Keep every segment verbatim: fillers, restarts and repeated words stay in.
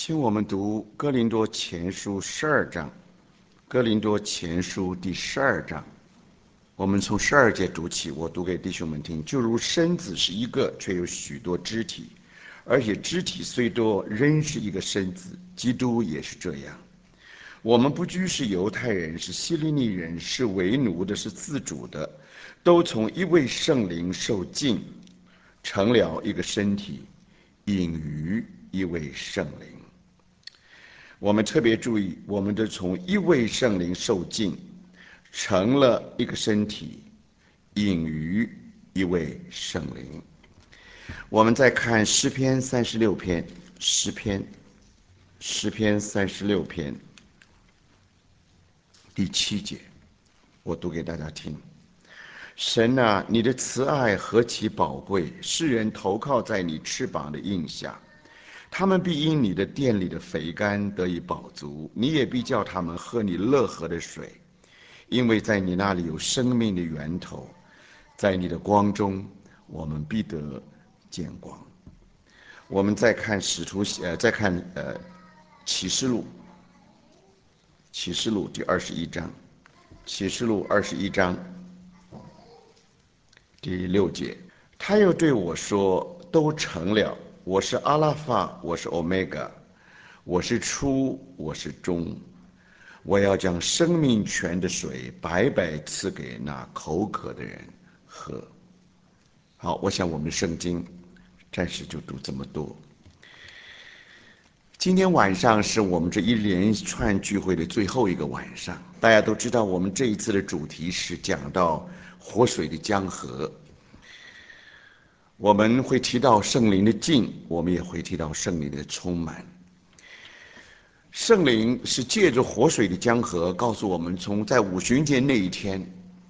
请我们读《哥林多前书》十二章，《哥林多前书》第十二章。我们从十二节读起，我读给弟兄们听。就如身子是一个，却有许多肢体，而且肢体虽多，仍是一个身子。基督也是这样。我们不拘是犹太人，是希利尼人，是为奴的，是自主的，都从一位圣灵受浸，成了一个身体，隐于一位圣灵。我们特别注意，我们都从一位圣灵受浸，成了一个身体，隐于一位圣灵。我们再看诗篇三十六篇，诗篇，诗篇三十六篇第七节，我读给大家听。神啊，你的慈爱何其宝贵，世人投靠在你翅膀的荫下。他们必因你的殿里的肥甘得以饱足，你也必叫他们喝你乐河的水，因为在你那里有生命的源头，在你的光中，我们必得见光。我们再看使徒，呃，再看呃启示录，启示录第二十一章，启示录二十一章第六节，他又对我说：“都成了。我是阿拉法，我是欧米伽，我是初，我是终。我要将生命泉的水白白赐给那口渴的人喝。”好，我想我们的圣经暂时就读这么多。今天晚上是我们这一连串聚会的最后一个晚上。大家都知道，我们这一次的主题是讲到活水的江河。我们会提到圣灵的浸，我们也会提到圣灵的充满。圣灵是借着活水的江河告诉我们，从在五旬节那一天，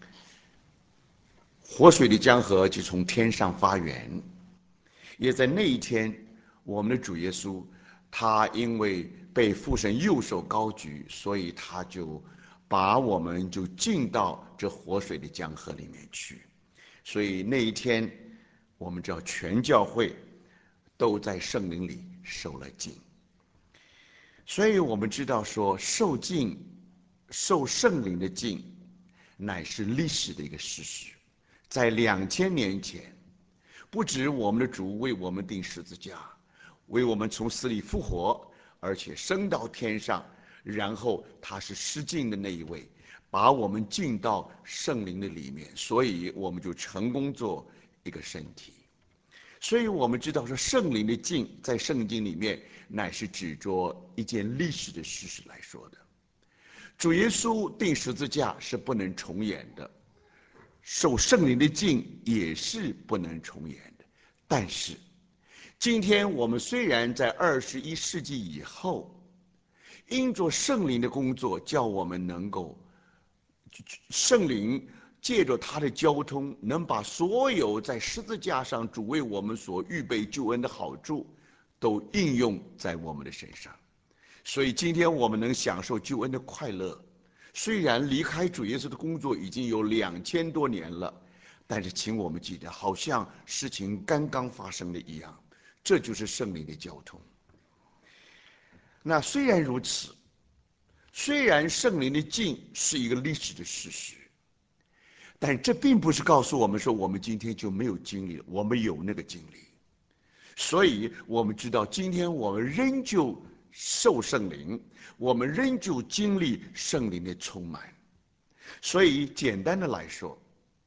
活水的江河就从天上发源。也在那一天，我们的主耶稣他因为被父神右手高举，所以他就把我们就进到这活水的江河里面去。所以那一天，我们知道全教会都在圣灵里受了浸。所以我们知道说，受浸、受圣灵的浸，乃是历史的一个事实。在两千年前，不止我们的主为我们钉十字架，为我们从死里复活，而且升到天上，然后他是施浸的那一位，把我们进到圣灵的里面，所以我们就成功做一个身体。所以我们知道说，圣灵的浸在圣经里面乃是指着一件历史的事实来说的。主耶稣钉十字架是不能重演的，受圣灵的浸也是不能重演的。但是今天我们虽然在二十一世纪以后，因着圣灵的工作，叫我们能够圣灵借着他的交通，能把所有在十字架上主为我们所预备救恩的好处，都应用在我们的身上。所以今天我们能享受救恩的快乐，虽然离开主耶稣的工作已经有两千多年了，但是请我们记得，好像事情刚刚发生的一样，这就是圣灵的交通。那虽然如此，虽然圣灵的浸是一个历史的事实，但这并不是告诉我们说我们今天就没有经历了，我们有那个经历。所以我们知道，今天我们仍旧受圣灵，我们仍旧经历圣灵的充满。所以简单的来说，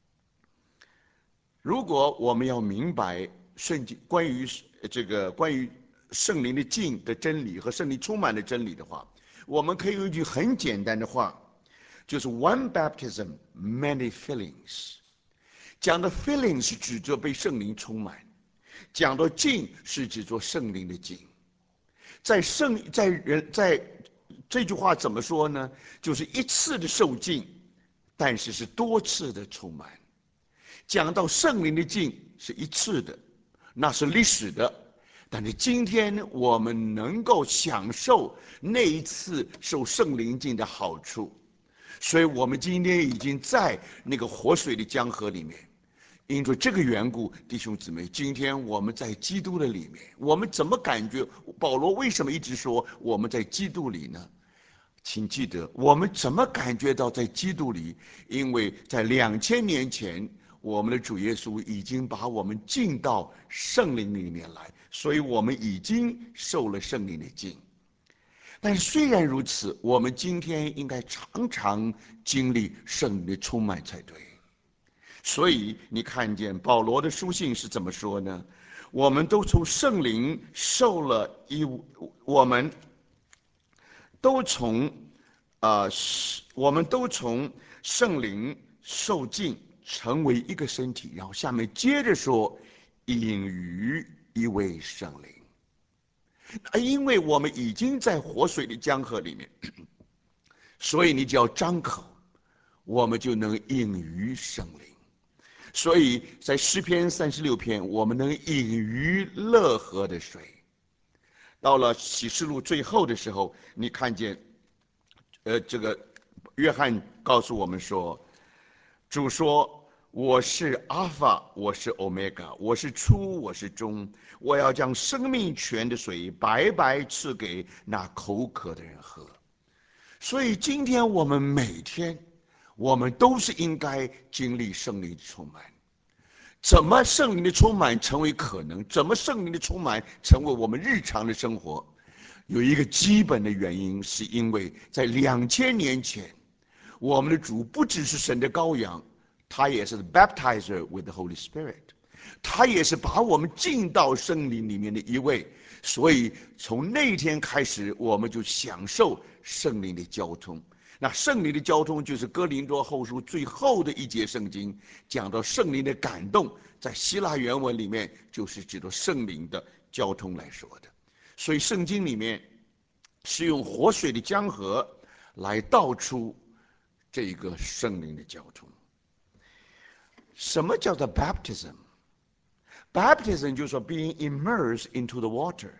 如果我们要明白圣经关于这个关于圣灵的浸的真理和圣灵充满的真理的话，我们可以用一句很简单的话，就是 one baptism many fillings。 讲的 filling 是指着被圣灵充满，讲到浸是指着圣灵的浸。在圣在人在这句话怎么说呢？就是一次的受浸，但是是多次的充满。讲到圣灵的浸是一次的，那是历史的，但是今天我们能够享受那一次受圣灵浸的好处，所以我们今天已经在那个活水的江河里面， 因着这个缘故，弟兄姊妹，今天我们在基督的里面，我们怎么感觉？保罗为什么一直说我们在基督里呢？请记得，我们怎么感觉到在基督里？因为在两千年前，我们的主耶稣已经把我们进到圣灵里面来，所以我们已经受了圣灵的浸。但是虽然如此，我们今天应该常常经历圣灵的充满才对。所以你看见保罗的书信是怎么说呢？我们都从圣灵受了一，我们都从呃，我们都从圣灵受尽，成为一个身体。然后下面接着说，隐于一位圣灵。因为我们已经在活水的江河里面，所以你只要张口，我们就能隐于圣灵。所以在诗篇三十六篇，我们能隐于乐河的水。到了启示录最后的时候，你看见，呃，这个约翰告诉我们说，主说：“我是阿尔法，我是欧米伽，我是初，我是终。我要将生命泉的水白白赐给那口渴的人喝。”所以今天我们每天，我们都是应该经历圣灵的充满。怎么圣灵的充满成为可能？怎么圣灵的充满成为我们日常的生活？有一个基本的原因，是因为在两千年前，我们的主不只是神的羔羊，他也是 baptizer with the Holy Spirit， 他也是把我们进到圣灵里面的一位。所以从那天开始，我们就享受圣灵的交通。那圣灵的交通就是哥林多后书最后的一节圣经，讲到圣灵的感动，在希腊原文里面就是指着圣灵的交通来说的。所以圣经里面是用活水的江河来道出这个圣灵的交通。什么叫做 baptism？Baptism 就是说 being immersed into the water.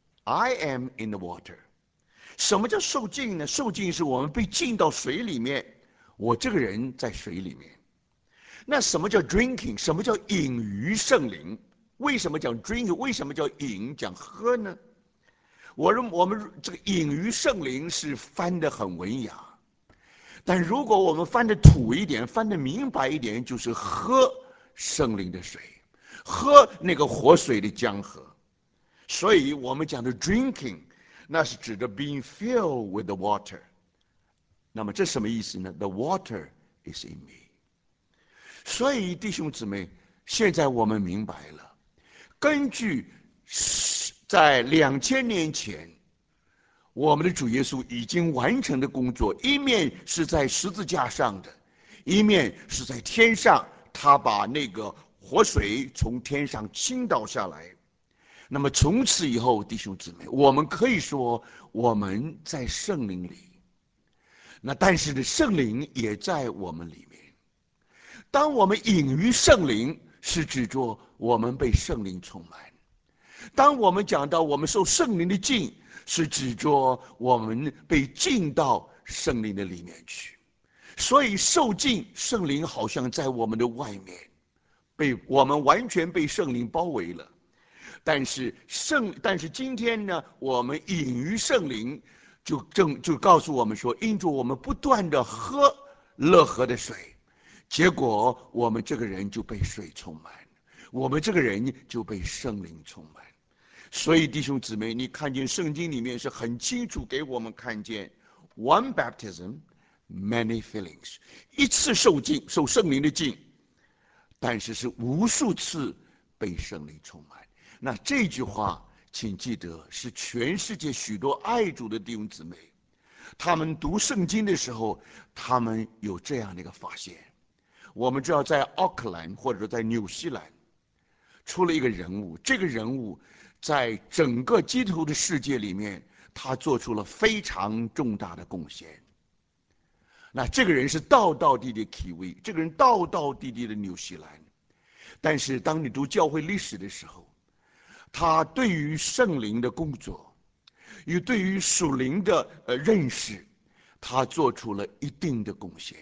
I am in the water. 什么叫受浸呢？受浸是我们被浸到水里面，我这个人在水里面。那什么叫 drinking？ 什么叫饮于圣灵？为什么讲 drink？ 为什么叫饮？讲喝呢？我认我们这个饮于圣灵是翻得很文雅，但如果我们翻得土一点，翻得明白一点，就是喝圣灵的水，喝那个活水的江河。所以我们讲的 drinking， 那是指的 being filled with the water。那么这什么意思呢？ The water is in me。 所以弟兄姊妹，现在我们明白了，根据在两千年前我们的主耶稣已经完成的工作，一面是在十字架上的，一面是在天上，他把那个活水从天上倾倒下来。那么从此以后，弟兄姊妹，我们可以说我们在圣灵里。那但是呢，圣灵也在我们里面。当我们隐于圣灵，是指着我们被圣灵充满；当我们讲到我们受圣灵的浸，是指着我们被浸到圣灵的里面去。所以受浸，圣灵好像在我们的外面，被我们完全被圣灵包围了。但是圣，但是今天呢，我们隐于圣灵，就正就告诉我们说，因着我们不断的喝乐河的水，结果我们这个人就被水充满，我们这个人就被圣灵充满。所以弟兄姊妹，你看见圣经里面是很清楚给我们看见 one baptism many fillings， 一次受浸，受圣灵的浸，但是是无数次被圣灵充满。那这句话请记得，是全世界许多爱主的弟兄姊妹，他们读圣经的时候，他们有这样的一个发现。我们知道在奥克兰或者在纽西兰出了一个人物，这个人物在整个基督徒的世界里面，他做出了非常重大的贡献。那这个人是道道地地的 Kiwi， 这个人道道地地的纽西兰。但是当你读教会历史的时候，他对于圣灵的工作，与对于属灵的呃认识，他做出了一定的贡献。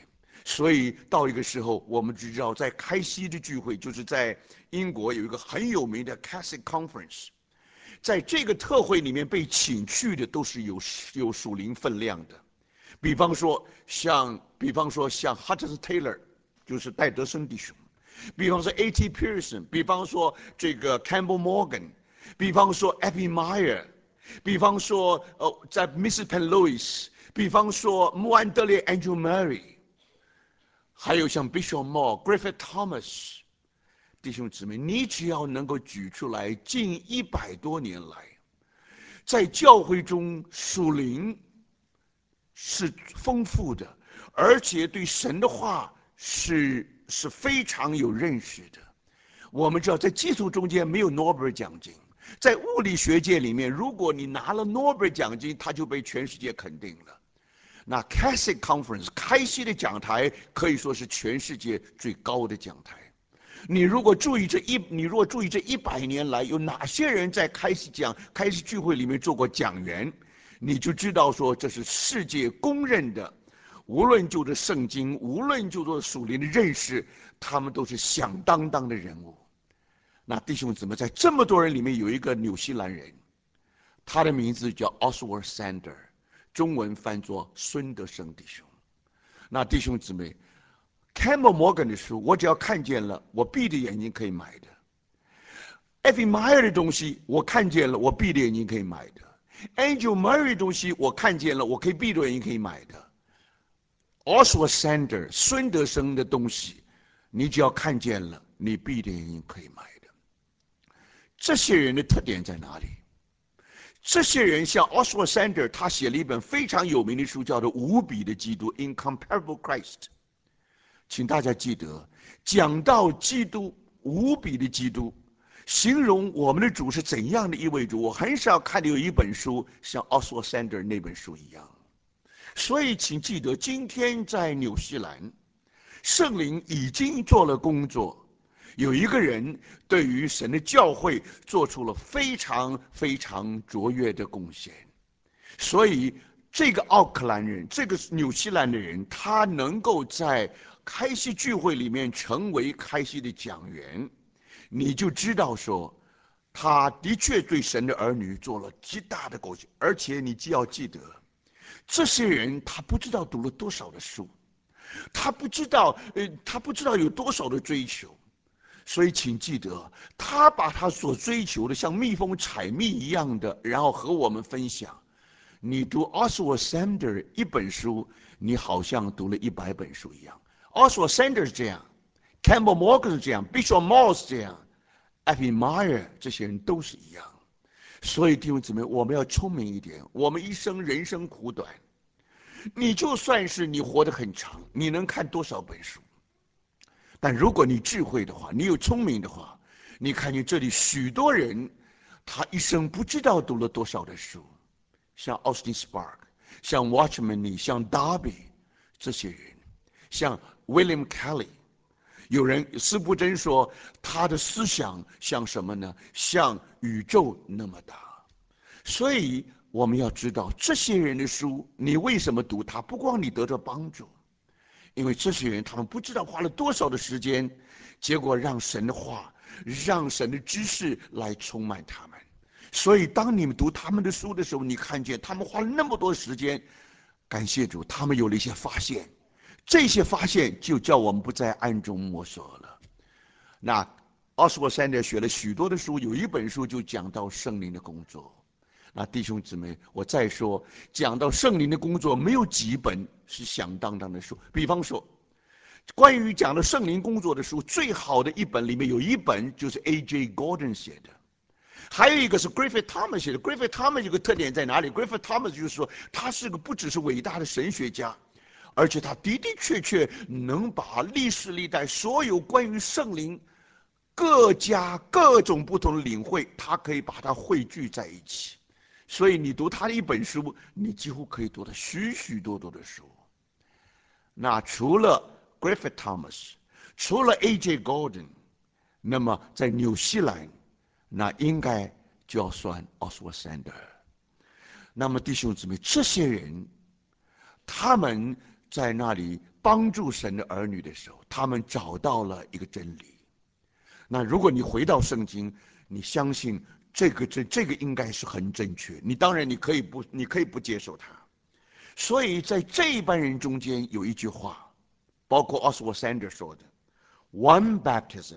所以到一个时候，我们只知道在开西的聚会，就是在英国有一个很有名的 Catholic Conference，在这个特会里面被请去的都是有有属灵分量的。比方说像，比方说像 Hudson Taylor， 就是戴德生弟兄；比方说 A T Pierson， 比方说这个 Campbell Morgan， 比方说 Eppie Meyer， 比方说呃在 Mississippi Louis， 比方说穆安德烈 Andrew Murray。还有像 Bishop Moore、Griffith Thomas， 弟兄姊妹，你只要能够举出来，近一百多年来，在教会中属灵是丰富的，而且对神的话是是非常有认识的。我们知道，在基础中间没有诺贝尔奖金，在物理学界里面，如果你拿了诺贝尔奖金，他就被全世界肯定了。那 Catholic Conference 开西的讲台可以说是全世界最高的讲台。你如果注意这一，你如果注意这一百年来有哪些人在开西讲、开西聚会里面做过讲员，你就知道说这是世界公认的。无论就着圣经，无论就着属灵的认识，他们都是响当当的人物。那弟兄姊妹，在这么多人里面有一个纽西兰人，他的名字叫 Oswald Sander。中文翻作孙德生弟兄。那弟兄姊妹 ，Campbell Morgan 的书，我只要看见了，我闭着眼睛可以买的；Eppie Meyer 的东西，我看见了，我闭着眼睛可以买的；Andrew Murray 的东西，我看见了，我可以闭着眼睛可以买的；Oswald Sander 孙德生的东西，你只要看见了，你闭着眼睛可以买的。这些人的特点在哪里？这些人像 Oswald Sander， 他写了一本非常有名的书，叫做《无比的基督》（Incomparable Christ）。请大家记得，讲到基督，无比的基督，形容我们的主是怎样的一位主，我很少看到有一本书像 Oswald Sander 那本书一样。所以，请记得，今天在纽西兰，圣灵已经做了工作。有一个人对于神的教会做出了非常非常卓越的贡献，所以这个奥克兰人，这个纽西兰的人，他能够在开西聚会里面成为开西的讲员，你就知道说，他的确对神的儿女做了极大的贡献。而且你既要记得，这些人他不知道读了多少的书，他不知道，呃，他不知道有多少的追求。所以，请记得，他把他所追求的像蜜蜂采蜜一样的，然后和我们分享。你读 Oswald Sander 一本书，你好像读了一百本书一样。Oswald Sander 是这样 ，Campbell Morgan 是这样 ，Bishop Moore 是这样 ，Eppie Meyer 这些人都是一样。所以弟兄姊妹，我们要聪明一点。我们一生人生苦短，你就算是你活得很长，你能看多少本书？但如果你智慧的话，你有聪明的话，你看见这里许多人，他一生不知道读了多少的书，像 Austin Spark， 像 Watchman Nee， 像 Darby 这些人，像 William Kelly。有人司布真说，他的思想像什么呢？像宇宙那么大。所以我们要知道，这些人的书，你为什么读它？不光你得着帮助。因为这些人，他们不知道花了多少的时间，结果让神的话、让神的知识来充满他们。所以，当你们读他们的书的时候，你看见他们花了那么多时间，感谢主，他们有了一些发现。这些发现就叫我们不再暗中摸索了。那奥斯沃山德写了许多的书，有一本书就讲到圣灵的工作。那弟兄姊妹，我再说，讲到圣灵的工作，没有几本是响当当的书。比方说，关于讲到圣灵工作的书，最好的一本里面有一本就是 A J Gordon 写的，还有一个是 Griffith Thomas 写的。Griffith Thomas 有个特点在哪里 ？Griffith Thomas 就是说，他是个不只是伟大的神学家，而且他的的确确能把历史历代所有关于圣灵各家各种不同的领会，他可以把它汇聚在一起。所以你读他的一本书，你几乎可以读到许许多多的书。那除了 Griffith Thomas， 除了 A J Gordon， 那么在纽西兰，那应该就要算 Oswald Sander。那么弟兄姊妹，这些人，他们在那里帮助神的儿女的时候，他们找到了一个真理。那如果你回到圣经，你相信这个这这个应该是很正确，你当然你可以不你可以不接受它。所以在这一班人中间有一句话，包括 Oswald Sanders 说的 "One baptism,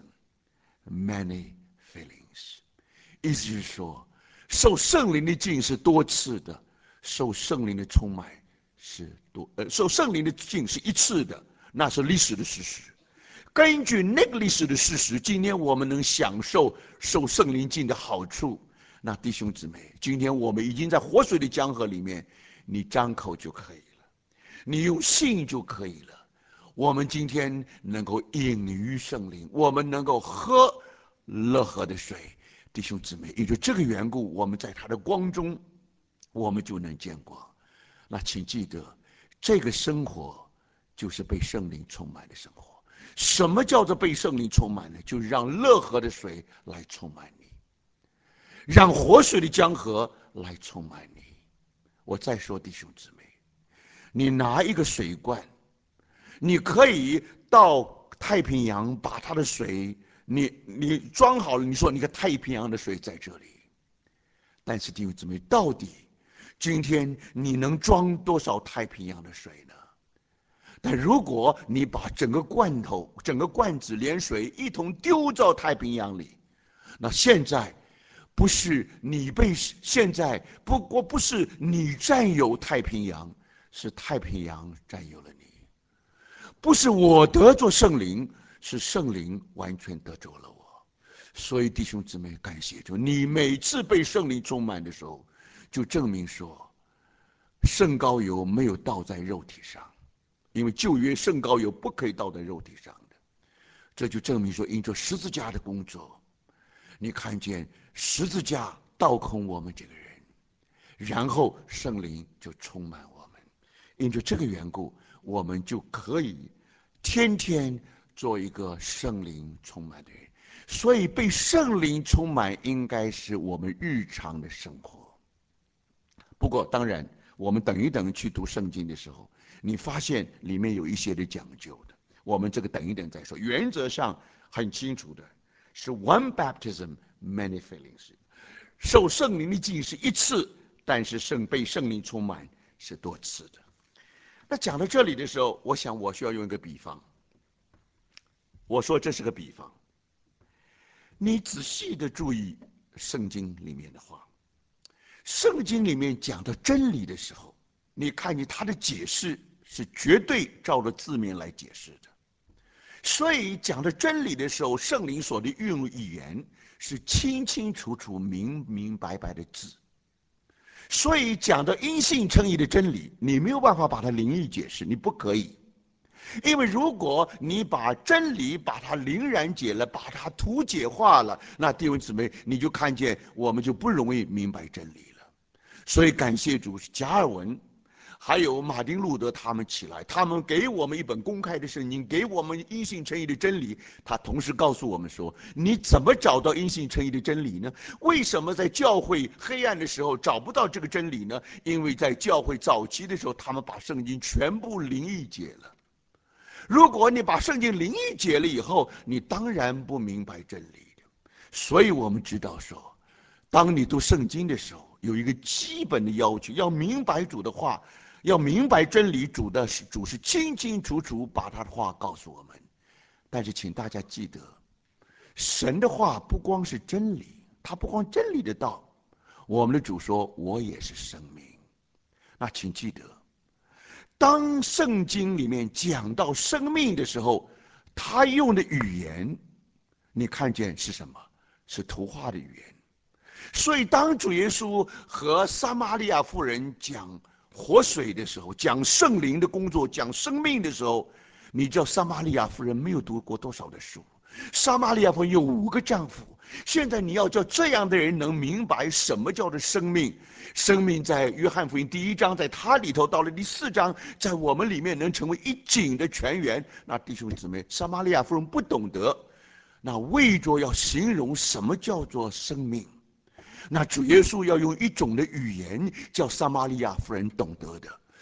many feelings"， 意思是说，受圣灵的浸是多次的，受圣灵的充满是多呃，受圣灵的浸是一次的，那是历史的事实。根据那个历史的事实，今天我们能享受受圣灵浸的好处。那弟兄姊妹，今天我们已经在活水的江河里面，你张口就可以了，你用信就可以了。我们今天能够饮于圣灵，我们能够喝乐河的水。弟兄姊妹，因为这个缘故，我们在他的光中，我们就能见光。那请记得，这个生活就是被圣灵充满的生活。什么叫做被圣灵充满呢？就是让乐河的水来充满你，让活水的江河来充满你。我再说，弟兄姊妹，你拿一个水罐，你可以到太平洋把它的水，你你装好了，你说你看太平洋的水在这里，但是弟兄姊妹，到底今天你能装多少太平洋的水呢？但如果你把整个罐头、整个罐子连水一同丢到太平洋里，那现在不是你被现在不过不是你占有太平洋，是太平洋占有了你。不是我得着圣灵，是圣灵完全得着了我。所以弟兄姊妹，感谢主，你每次被圣灵充满的时候，就证明说，圣膏油没有倒在肉体上。因为旧约圣膏油不可以倒在肉体上的，这就证明说，因着十字架的工作，你看见十字架倒空我们这个人，然后圣灵就充满我们。因着这个缘故，我们就可以天天做一个圣灵充满的人。所以被圣灵充满应该是我们日常的生活。不过当然，我们等一等去读圣经的时候，你发现里面有一些的讲究的，我们这个等一等再说。原则上很清楚的，是 one baptism many feelings， 受圣灵的浸是一次，但是圣被圣灵充满是多次的。那讲到这里的时候，我想我需要用一个比方。我说这是个比方，你仔细的注意圣经里面的话，圣经里面讲到真理的时候，你看见他的解释是绝对照着字面来解释的。所以讲到真理的时候，圣灵所的运用语言是清清楚楚、明明白白的字。所以讲到因信称义的真理，你没有办法把它灵异解释，你不可以。因为如果你把真理把它灵然解了，把它图解化了，那弟兄姊妹，你就看见我们就不容易明白真理了。所以感谢主，加尔文还有马丁路德他们起来，他们给我们一本公开的圣经，给我们因信称义的真理。他同时告诉我们说，你怎么找到因信称义的真理呢？为什么在教会黑暗的时候找不到这个真理呢？因为在教会早期的时候，他们把圣经全部灵异解了。如果你把圣经灵异解了以后，你当然不明白真理的。所以我们知道说，当你读圣经的时候，有一个基本的要求，要明白主的话，要明白真理。主的是主是清清楚楚把他的话告诉我们。但是请大家记得，神的话不光是真理，他不光真理的道。我们的主说，我也是生命。那请记得，当圣经里面讲到生命的时候，他用的语言，你看见是什么？是图画的语言。所以当主耶稣和撒玛利亚妇人讲活水的时候，讲圣灵的工作，讲生命的时候，你知道撒玛利亚妇人没有读过多少的书。撒玛利亚妇人有五个丈夫，现在你要叫这样的人能明白什么叫做生命。生命在约翰福音第一章，在他里头，到了第四章，在我们里面能成为一井的泉源。那弟兄姊妹，撒玛利亚妇人不懂得，那为着要形容什么叫做生命，那主耶稣要用一种的语言，叫撒玛利亚妇人懂得的。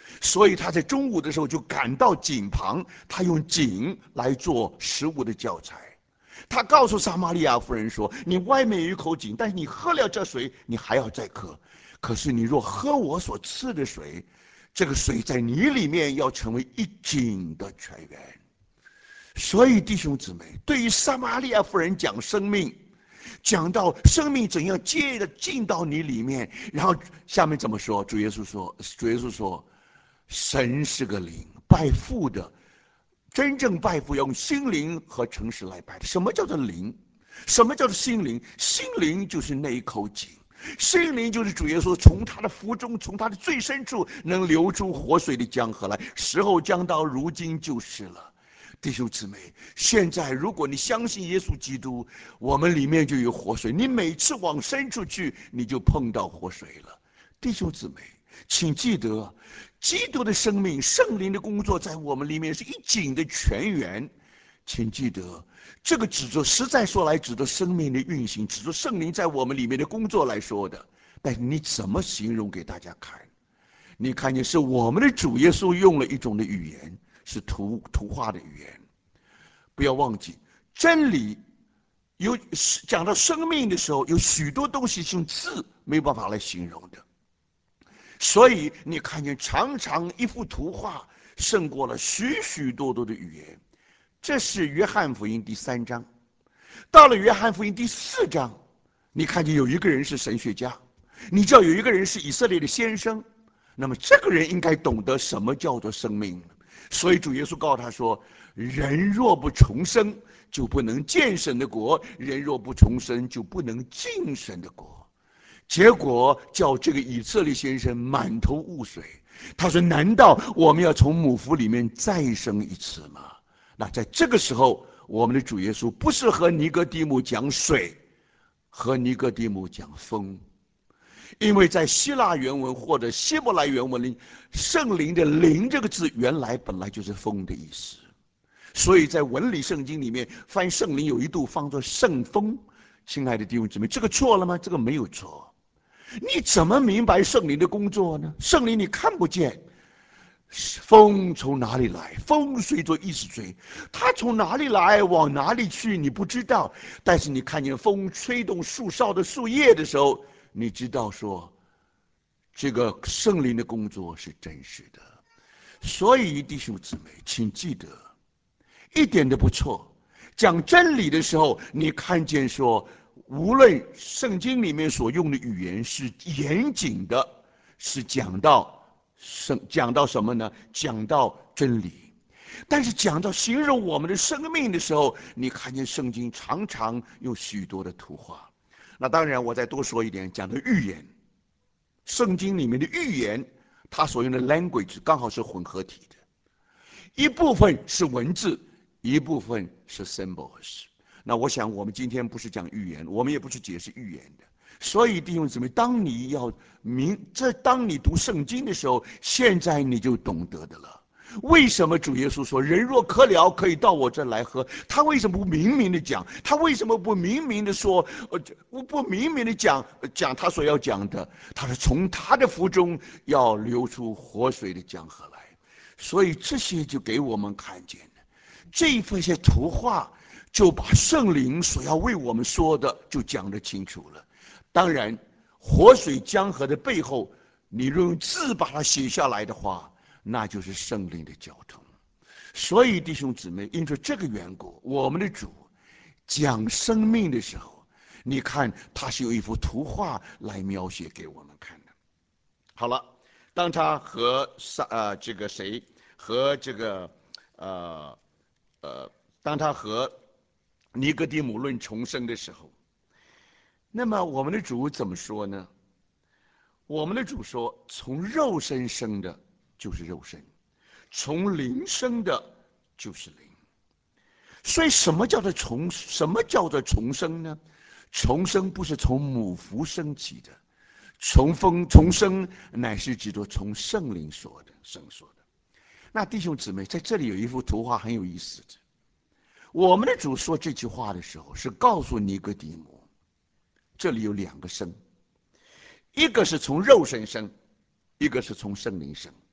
所以他在中午的时候就赶到井旁，他用井来做食物的教材。他告诉撒玛利亚妇人说：你外面有一口井，但是你喝了这水，你还要再渴。可是你若喝我所赐的水，这个水在你里面要成为一井的泉源。所以弟兄姊妹，对于撒玛利亚妇人讲生命，讲到生命怎样接着进到你里面，然后下面怎么说？主耶稣说：主耶稣说，神是个灵，拜父的，真正拜父要用心灵和诚实来拜的。什么叫做灵？什么叫做心灵？心灵就是那一口井，心灵就是主耶稣从他的腹中，从他的最深处能流出活水的江河来。时候将到，如今就是了。弟兄姊妹，现在如果你相信耶稣基督，我们里面就有活水，你每次往深处去，你就碰到活水了。弟兄姊妹，请记得，基督的生命、圣灵的工作在我们里面是一井的泉源。请记得，这个指着实在说来，指着生命的运行，指着圣灵在我们里面的工作来说的。但是你怎么形容给大家看？你看见是我们的主耶稣用了一种的语言，是图图画的语言。不要忘记，真理有讲到生命的时候，有许多东西是用字没有办法来形容的。所以你看见常常一幅图画胜过了许许多多的语言。这是约翰福音第三章。到了约翰福音第四章，你看见有一个人是神学家，你知道有一个人是以色列的先生，那么这个人应该懂得什么叫做生命。所以主耶稣告诉他说：人若不重生，就不能见神的国；人若不重生，就不能进神的国。结果叫这个以色列先生满头雾水。他说：难道我们要从母腹里面再生一次吗？那在这个时候，我们的主耶稣不是和尼哥底母讲水，和尼哥底母讲风。因为在希腊原文或者希伯来原文里，圣灵的灵这个字原来本来就是风的意思，所以在文理圣经里面翻圣灵有一度放作圣风。亲爱的弟兄姊妹，这个错了吗？这个没有错。你怎么明白圣灵的工作呢？圣灵你看不见，风从哪里来？风随着意识吹，它从哪里来，往哪里去，你不知道。但是你看见风吹动树梢的树叶的时候，你知道说，这个圣灵的工作是真实的。所以弟兄姊妹，请记得，一点都不错。讲真理的时候，你看见说，无论圣经里面所用的语言是严谨的，是讲到什讲到什么呢？讲到真理。但是讲到形容我们的生命的时候，你看见圣经常常有许多的图画。那当然，我再多说一点，讲的预言。圣经里面的预言，它所用的 language 刚好是混合体的，一部分是文字，一部分是 symbols。那我想我们今天不是讲预言，我们也不去解释预言的。所以弟兄姊妹，当你要明这当你读圣经的时候，现在你就懂得的了。为什么主耶稣说人若渴了，可以到我这来喝？他为什么不明明的讲？他为什么不明明的说？呃，不不明明的讲讲他所要讲的？他是从他的腹中要流出活水的江河来。所以这些就给我们看见了，这一份些图画就把圣灵所要为我们说的就讲得清楚了。当然，活水江河的背后，你用字把它写下来的话，那就是圣灵的交通。所以弟兄姊妹，因着这个缘故，我们的主讲生命的时候，你看他是有一幅图画来描写给我们看的。好了，当他和上呃这个谁和这个呃呃，当他和尼哥底母论重生的时候，那么我们的主怎么说呢？我们的主说，从肉身生的就是肉身，从灵生的就是灵。所以什么叫做重什么叫做重生呢？重生不是从母腹升起的，重生重生乃是指着从圣灵说的生说的。那弟兄姊妹，在这里有一幅图画很有意思的。我们的主说这句话的时候，是告诉尼哥底母，这里有两个生，一个是从肉身生，一个是从圣灵生。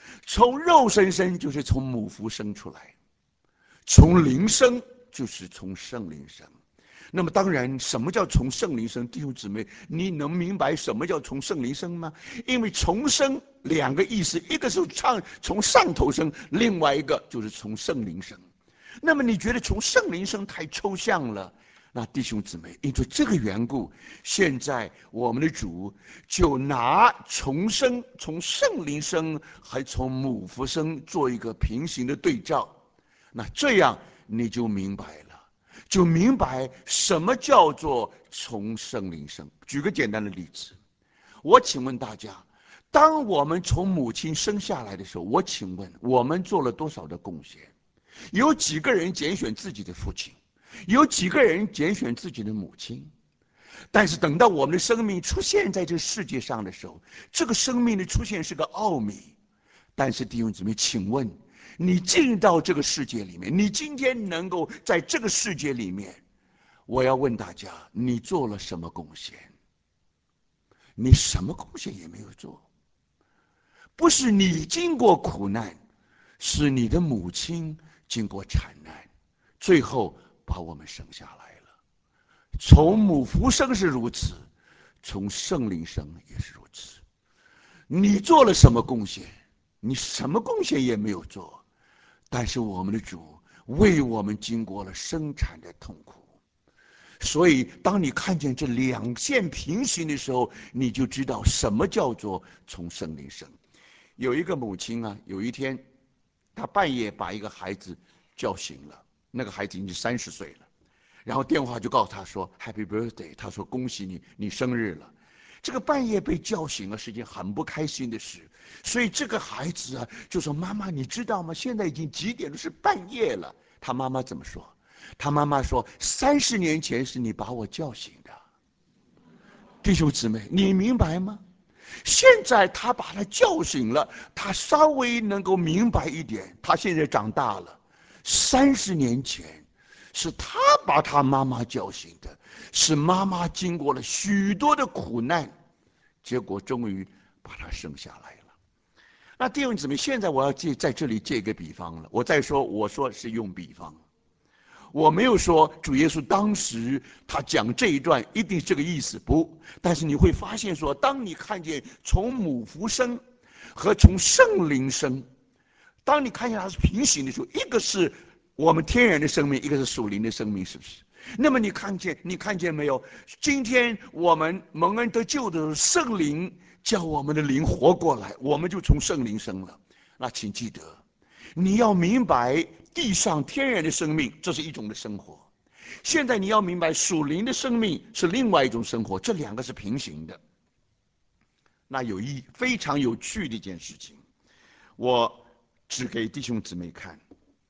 从肉身生就是从母腹生出来，从灵生就是从圣灵生。那么当然，什么叫从圣灵生？弟兄姊妹，你能明白什么叫从圣灵生吗？因为重生两个意思，一个是上从上头生，另外一个就是从圣灵生。那么你觉得从圣灵生太抽象了？那弟兄姊妹，因为这个缘故，现在我们的主就拿重生、从圣灵生还从母腹生做一个平行的对照，那这样你就明白了，就明白什么叫做从圣灵生。举个简单的例子，我请问大家，当我们从母亲生下来的时候，我请问我们做了多少的贡献？有几个人拣选自己的父亲？有几个人拣选自己的母亲？但是等到我们的生命出现在这个世界上的时候，这个生命的出现是个奥秘。但是弟兄姊妹，请问你进到这个世界里面，你今天能够在这个世界里面，我要问大家，你做了什么贡献？你什么贡献也没有做。不是你经过苦难，是你的母亲经过惨难，最后把我们生下来了。从母腹生是如此，从圣灵生也是如此。你做了什么贡献？你什么贡献也没有做，但是我们的主为我们经过了生产的痛苦。所以当你看见这两线平行的时候，你就知道什么叫做从圣灵生。有一个母亲啊，有一天她半夜把一个孩子叫醒了，那个孩子已经三十岁了，然后电话就告诉他说 Happy birthday， 他说恭喜你，你生日了。这个半夜被叫醒了是一件很不开心的事，所以这个孩子啊就说：“妈妈，你知道吗？现在已经几点了？是半夜了。”他妈妈怎么说？他妈妈说：“三十年前是你把我叫醒的。”弟兄姊妹，你明白吗？现在他把他叫醒了，他稍微能够明白一点。他现在长大了，三十年前是他把他妈妈叫醒的，是妈妈经过了许多的苦难，结果终于把他生下来了。那弟兄姊妹，现在我要借在这里借一个比方了。我再说，我说是用比方。我没有说主耶稣当时他讲这一段一定是这个意思，不。但是你会发现说，当你看见从母腹生和从圣灵生，当你看见它是平行的时候，一个是我们天然的生命，一个是属灵的生命，是不是？那么你看见你看见没有？今天我们蒙恩得救的圣灵叫我们的灵活过来，我们就从圣灵生了。那请记得，你要明白地上天然的生命，这是一种的生活。现在你要明白属灵的生命是另外一种生活，这两个是平行的。那有一非常有趣的一件事情，我指给弟兄姊妹看。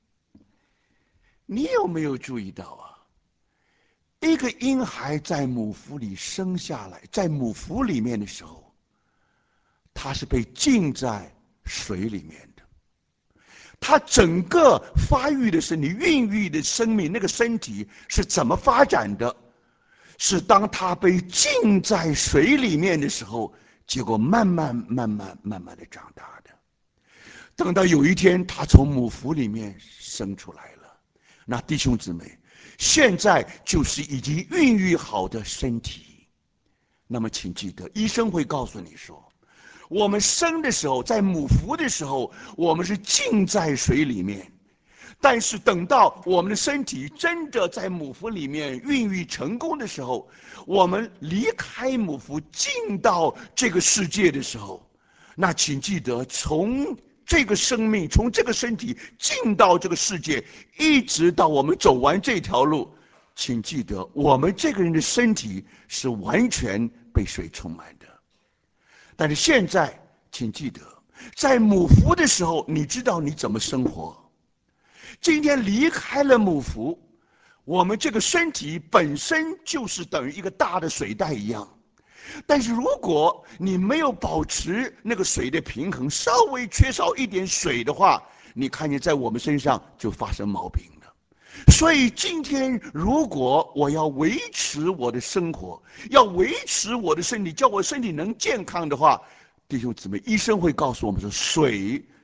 你有没有注意到啊？一个婴孩在母腹里生下来，在母腹里面的时候，他是被浸在水里面的。他整个发育的身体、孕育的生命，那个身体是怎么发展的？是当他被浸在水里面的时候，结果慢慢、慢慢、慢慢的长大的。等到有一天，他从母腹里面生出来了，那弟兄姊妹，现在就是已经孕育好的身体。那么，请记得，医生会告诉你说，我们生的时候，在母腹的时候，我们是浸在水里面。但是等到我们的身体真的在母腹里面孕育成功的时候，我们离开母腹进到这个世界的时候，那请记得，从这个生命，从这个身体进到这个世界，一直到我们走完这条路，请记得，我们这个人的身体是完全被水充满的。但是现在，请记得，在母腹的时候，你知道你怎么生活。今天离开了母腹，我们这个身体本身就是等于一个大的水袋一样。但是如果你没有保持那个水的平衡，稍微缺少一点水的话，你看见在我们身上就发生毛病了。所以今天如果我要维持我的生活，要维持我的身体，叫我身体能健康的话，弟兄姊妹，医生会告诉我们说，水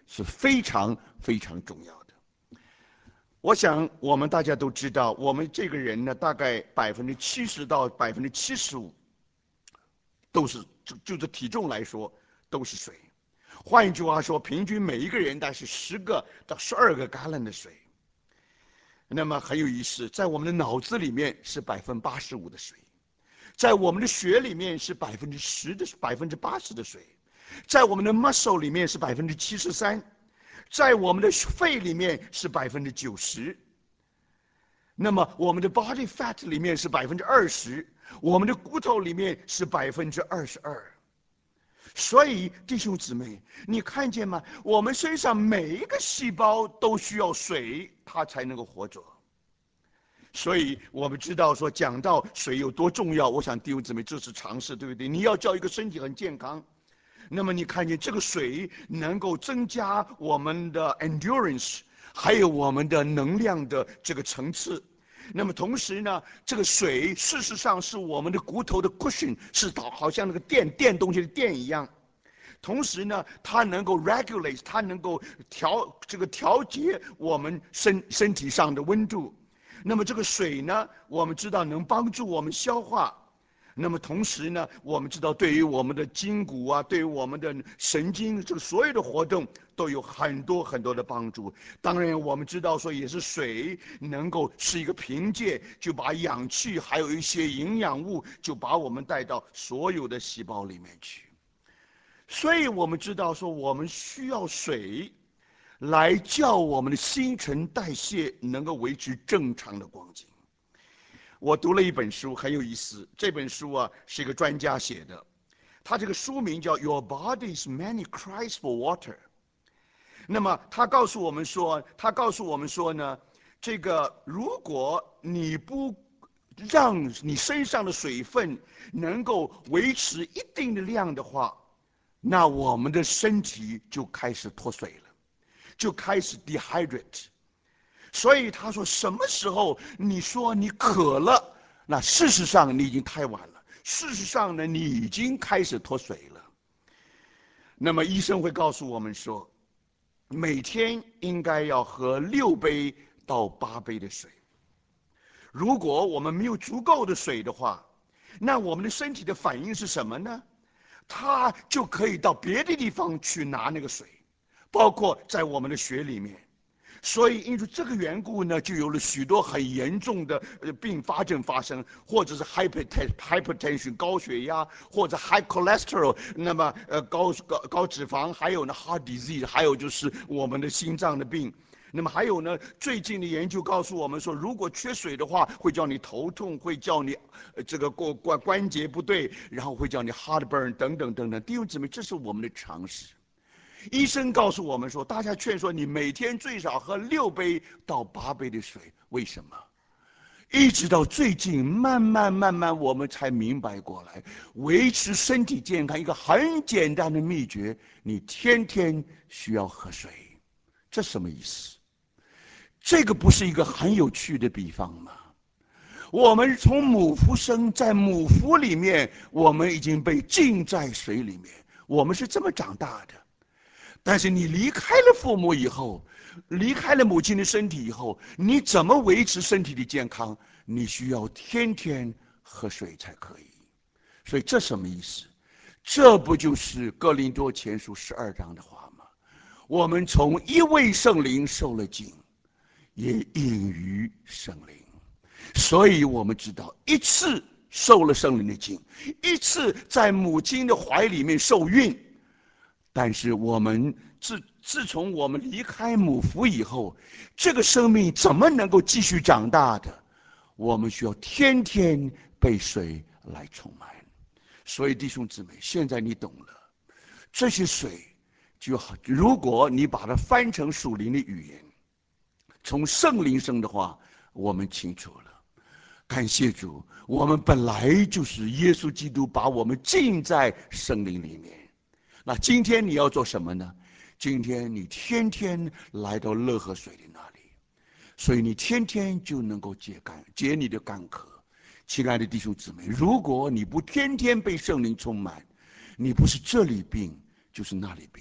是非常非常重要的。我想我们大家都知道，我们这个人呢，大概百分之七十到百分之七十五都是就就这体重来说都是水。换一句话说，平均每一个人大概是十个到十二个伽仑的水。那么很有意思，在我们的脑子里面是百分之八十五的水，在我们的血里面是百分之十的百分之八十的水，在我们的 muscle 里面是百分之七十三，在我们的肺里面是百分之九十。那么我们的 body fat 里面是百分之二十，我们的骨头里面是百分之二十二。所以弟兄姊妹，你看见吗？我们身上每一个细胞都需要水，它才能够活着。所以我们知道说，讲到水有多重要，我想弟兄姊妹这是常识，对不对？你要叫一个身体很健康，那么你看见这个水能够增加我们的 endurance， 还有我们的能量的这个层次。那么同时呢，这个水事实上是我们的骨头的 cushion， 是好像那个电电东西的电一样。同时呢，它能够 regulate， 它能够调这个调节我们身身体上的温度。那么这个水呢，我们知道能帮助我们消化。那么同时呢，我们知道对于我们的筋骨啊，对于我们的神经，这个所有的活动都有很多很多的帮助。当然，我们知道说也是水能够是一个凭借，就把氧气还有一些营养物，就把我们带到所有的细胞里面去。所以我们知道说，我们需要水来叫我们的新陈代谢能够维持正常的光景。我读了一本书，很有意思。这本书啊是一个专家写的，他这个书名叫《Your Body's Many Cries for Water》。那么他告诉我们说，他告诉我们说呢，这个如果你不让你身上的水分能够维持一定的量的话，那我们的身体就开始脱水了，就开始 dehydrate。所以他说，什么时候你说你渴了，那事实上你已经太晚了。事实上呢，你已经开始脱水了。那么医生会告诉我们说，每天应该要喝六杯到八杯的水。如果我们没有足够的水的话，那我们的身体的反应是什么呢？它就可以到别的地方去拿那个水，包括在我们的血里面。所以因为这个缘故呢，就有了许多很严重的并发症发生，或者是 hypertension 高血压，或者 high cholesterol， 那么呃高高高脂肪，还有呢 heart disease， 还有就是我们的心脏的病。那么还有呢，最近的研究告诉我们说，如果缺水的话，会叫你头痛，会叫你呃这个关关关节不对，然后会叫你 heartburn 等等等等。弟兄姊妹，这是我们的常识。医生告诉我们说，大家劝说你每天最少喝六杯到八杯的水。为什么？一直到最近，慢慢慢慢，我们才明白过来，维持身体健康一个很简单的秘诀：你天天需要喝水。这什么意思？这个不是一个很有趣的比方吗？我们从母腹生，在母腹里面，我们已经被浸在水里面，我们是这么长大的。但是你离开了父母以后，离开了母亲的身体以后，你怎么维持身体的健康？你需要天天喝水才可以。所以这什么意思？这不就是哥林多前书十二章的话吗？我们从一位圣灵受了浸，也隐于圣灵。所以我们知道，一次受了圣灵的浸，一次在母亲的怀里面受孕。但是我们自自从我们离开母腹以后，这个生命怎么能够继续长大的？我们需要天天被水来充满。所以弟兄姊妹，现在你懂了，这些水就好。如果你把它翻成属灵的语言，从圣灵生的话，我们清楚了。感谢主，我们本来就是耶稣基督把我们浸在圣灵里面。那今天你要做什么呢？今天你天天来到乐河水的那里，所以你天天就能够解干解你的干渴。亲爱的弟兄姊妹，如果你不天天被圣灵充满，你不是这里病就是那里病，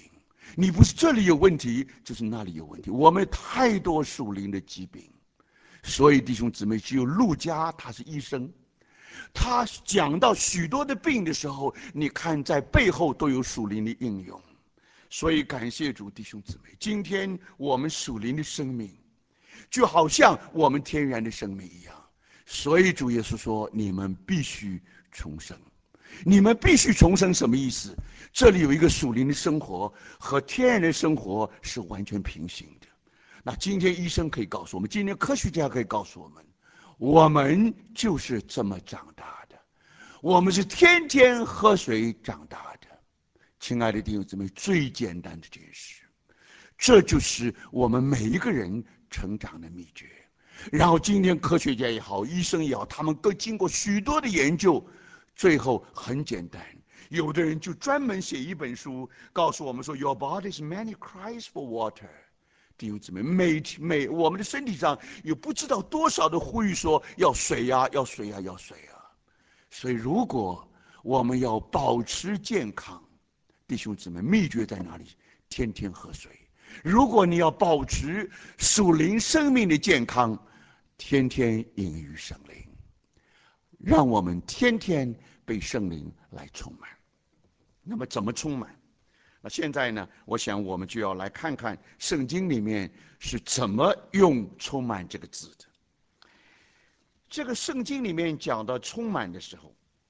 你不是这里有问题，就是那里有问题。我们太多属灵的疾病，所以弟兄姊妹，只有路加他是医生，他讲到许多的病的时候，你看在背后都有属灵的应用。所以感谢主，弟兄姊妹，今天我们属灵的生命就好像我们天然的生命一样。所以主耶稣说，你们必须重生。你们必须重生什么意思？这里有一个属灵的生活和天然的生活是完全平行的。那今天医生可以告诉我们，今天科学家可以告诉我们，我们就是这么长大的，我们是天天喝水长大的。亲爱的弟兄姊妹，最简单的这件事，这就是我们每一个人成长的秘诀。然后今天科学家也好，医生也好，他们都经过许多的研究，最后很简单，有的人就专门写一本书，告诉我们说 ，Your body's many cries for water。弟兄姊妹，每每我们的身体上有不知道多少的呼吁说要水呀、啊，要水呀、啊，要水啊。所以，如果我们要保持健康，弟兄姊妹，秘诀在哪里？天天喝水。如果你要保持属灵生命的健康，天天饮于圣灵，让我们天天被圣灵来充满。那么怎么充满？那现在呢，我想我们就要来看看圣经里面是怎么用充满这个字的。这个圣经里面讲到充满的时候，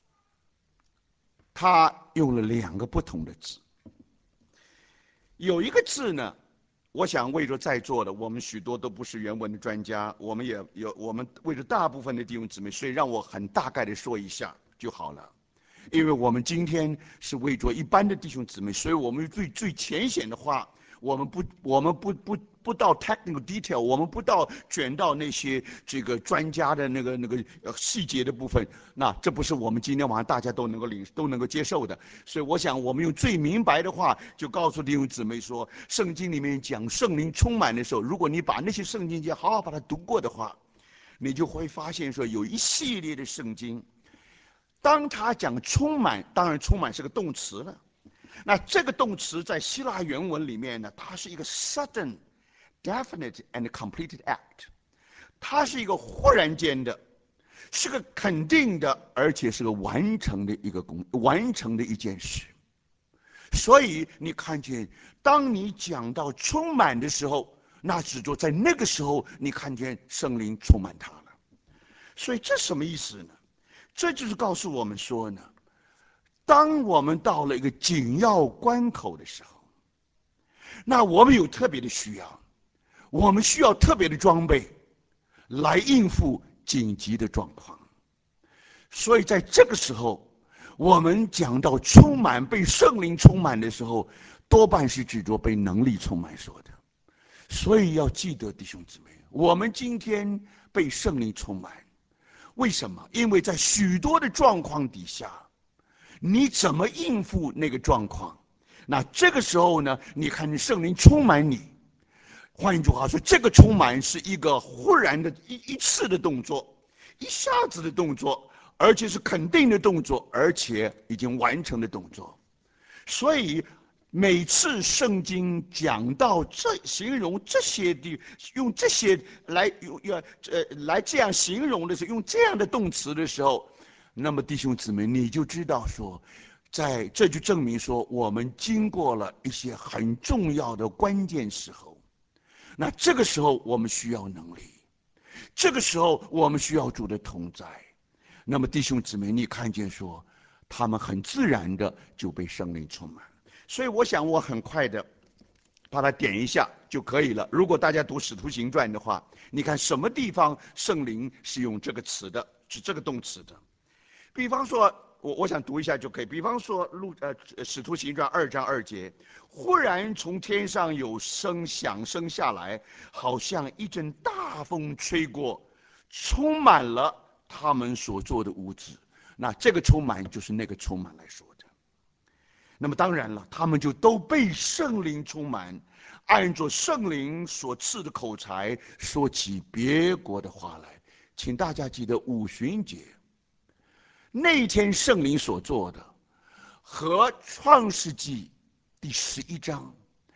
他用了两个不同的字。有一个字呢，我想为着在座的我们许多都不是原文的专家，我们也有我们为着大部分的弟兄姊妹，所以让我很大概的说一下就好了。因为我们今天是为着一般的弟兄姊妹，所以我们最最浅显的话，我们不我们不不不到 technical detail， 我们不到卷到那些这个专家的那个那个细节的部分，那这不是我们今天晚上大家都能够领都能够接受的。所以我想我们用最明白的话，就告诉弟兄姊妹说，圣经里面讲圣灵充满的时候，如果你把那些圣经节好好把它读过的话，你就会发现说有一系列的圣经。当他讲充满，当然充满是个动词了。那这个动词在希腊原文里面呢，它是一个 sudden, definite and completed act， 它是一个忽然间的，是个肯定的，而且是个完成的一个工，完成的一件事。所以你看见，当你讲到充满的时候，那只说在那个时候，你看见圣灵充满他了。所以这什么意思呢？这就是告诉我们说呢，当我们到了一个紧要关口的时候，那我们有特别的需要，我们需要特别的装备来应付紧急的状况。所以在这个时候，我们讲到充满被圣灵充满的时候，多半是指着被能力充满说的。所以要记得，弟兄姊妹，我们今天被圣灵充满。为什么？因为在许多的状况底下，你怎么应付那个状况？那这个时候呢，你看你圣灵充满你，换一句话说，这个充满是一个忽然的一一次的动作，一下子的动作，而且是肯定的动作，而且已经完成的动作。所以每次圣经讲到这形容这些的，用这些来用要呃来这样形容的时候，用这样的动词的时候，那么弟兄姊妹，你就知道说，在这就证明说，我们经过了一些很重要的关键时候，那这个时候我们需要能力，这个时候我们需要主的同在。那么弟兄姊妹，你看见说，他们很自然的就被圣灵充满。所以我想我很快的把它点一下就可以了。如果大家读《使徒行传》的话，你看什么地方圣灵是用这个词的，是这个动词的。比方说，我我想读一下就可以。比方说，路呃《使徒行传》二章二节，忽然从天上有声响声下来，好像一阵大风吹过，充满了他们所做的屋子。那这个充满就是那个充满来说的。那么当然了，他们就都被圣灵充满，按着圣灵所赐的口才说起别国的话来。请大家记得五旬节那天圣灵所做的，和创世纪第十一章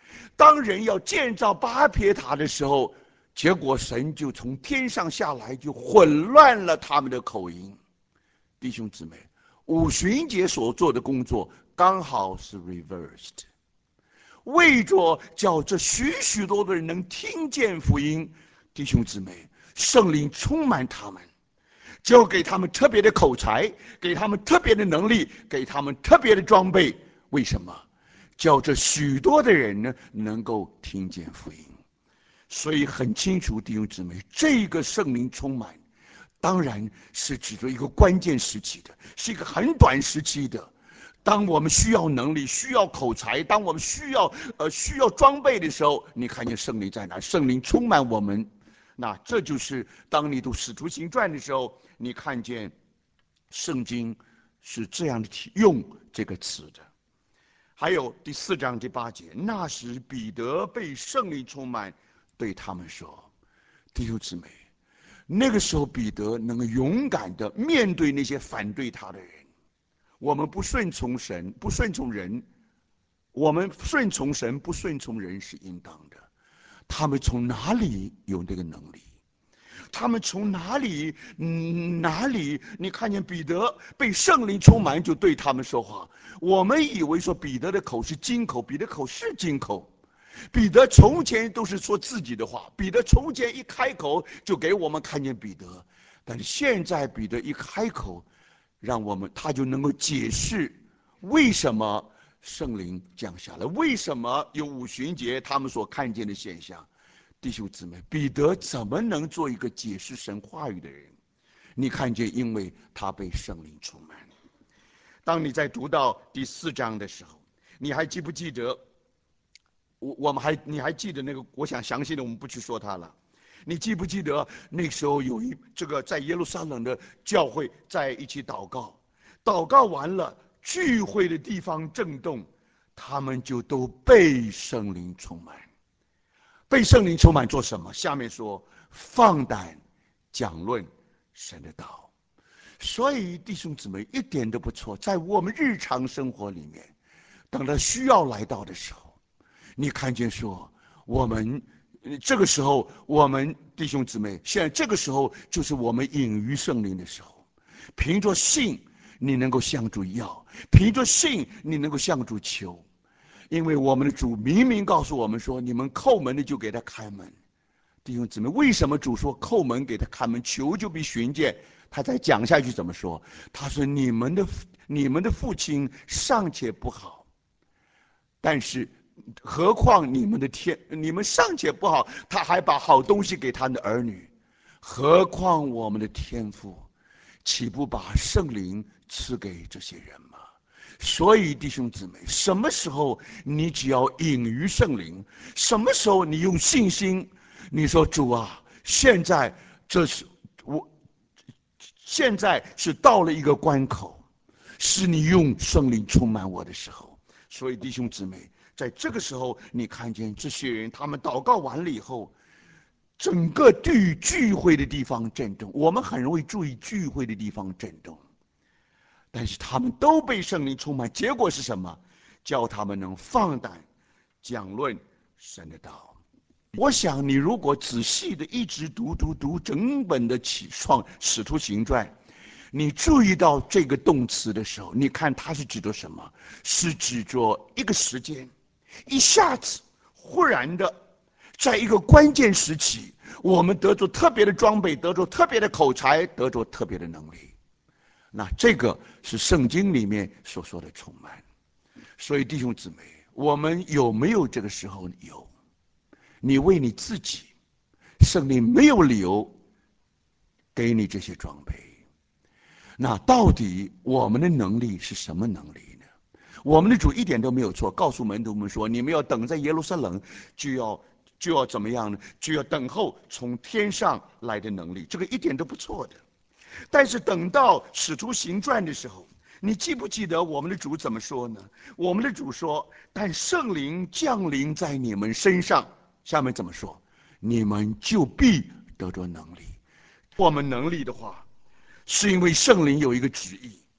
当人要建造巴别塔的时候，结果神就从天上下来，就混乱了他们的口音。弟兄姊妹，五旬节所做的工作刚好是 reversed， 为着叫这许许多的人能听见福音。弟兄姊妹，圣灵充满他们，就给他们特别的口才，给他们特别的能力，给他们特别的装备。为什么？叫这许多的人呢能够听见福音。所以很清楚，弟兄姊妹，这个圣灵充满当然是指着一个关键时期的，是一个很短时期的。当我们需要能力，需要口才，当我们需要呃需要装备的时候，你看见圣灵在哪？圣灵充满我们。那这就是当你读使徒行传的时候，你看见圣经是这样的用这个词的。还有第四章第八节，那时彼得被圣灵充满，对他们说：“弟兄姊妹，那个时候彼得能够勇敢的面对那些反对他的人。我们不顺从神，不顺从人，我们顺从神，不顺从人是应当的。他们从哪里有那个能力？他们从哪里？嗯，哪里？你看见彼得被圣灵充满，就对他们说话。我们以为说彼得的口是金口，彼得口是金口。彼得从前都是说自己的话，彼得从前一开口就给我们看见彼得，但是现在彼得一开口，让我们他就能够解释为什么圣灵降下来，为什么有五旬节他们所看见的现象。弟兄姊妹，彼得怎么能做一个解释神话语的人？你看见，因为他被圣灵充满。当你在读到第四章的时候，你还记不记得？我我们还你还记得那个？我想详细的我们不去说它了。你记不记得那时候有一这个在耶路撒冷的教会在一起祷告，祷告完了，聚会的地方震动，他们就都被圣灵充满。被圣灵充满做什么？下面说放胆讲论神的道。所以弟兄姊妹一点都不错，在我们日常生活里面，等到需要来到的时候，你看见说我们这个时候，我们弟兄姊妹现在这个时候就是我们隐于圣灵的时候，凭着信你能够向主要，凭着信你能够向主求。因为我们的主明明告诉我们说，你们叩门的就给他开门。弟兄姊妹，为什么主说叩门给他开门，求就必寻见？他再讲下去怎么说？他说你们的你们的父亲尚且不好，但是何况你们的天，你们尚且不好，他还把好东西给他的儿女，何况我们的天父，岂不把圣灵赐给这些人吗？所以弟兄姊妹，什么时候你只要隐于圣灵，什么时候你用信心，你说主啊，现在这是我，现在是到了一个关口，是你用圣灵充满我的时候。所以弟兄姊妹，在这个时候，你看见这些人，他们祷告完了以后，整个聚聚会的地方震动。我们很容易注意聚会的地方震动。但是他们都被圣灵充满，结果是什么？叫他们能放胆讲论神的道。我想你如果仔细的一直读读读整本的启创使徒行传，你注意到这个动词的时候，你看它是指着什么？是指着一个时间，一下子忽然的，在一个关键时期，我们得着特别的装备，得着特别的口才，得着特别的能力。那这个是圣经里面所说的充满。所以弟兄姊妹，我们有没有这个时候？有。你为你自己，圣灵没有理由给你这些装备。那到底我们的能力是什么能力呢？我们的主一点都没有错，告诉门徒们说，你们要等在耶路撒冷，就要就要怎么样呢？就要等候从天上来的能力，这个一点都不错的。但是等到使徒行传的时候，你记不记得我们的主怎么说呢？我们的主说，但圣灵降临在你们身上，下面怎么说？你们就必得着能力。我们能力的话，是因为圣灵有一个旨意，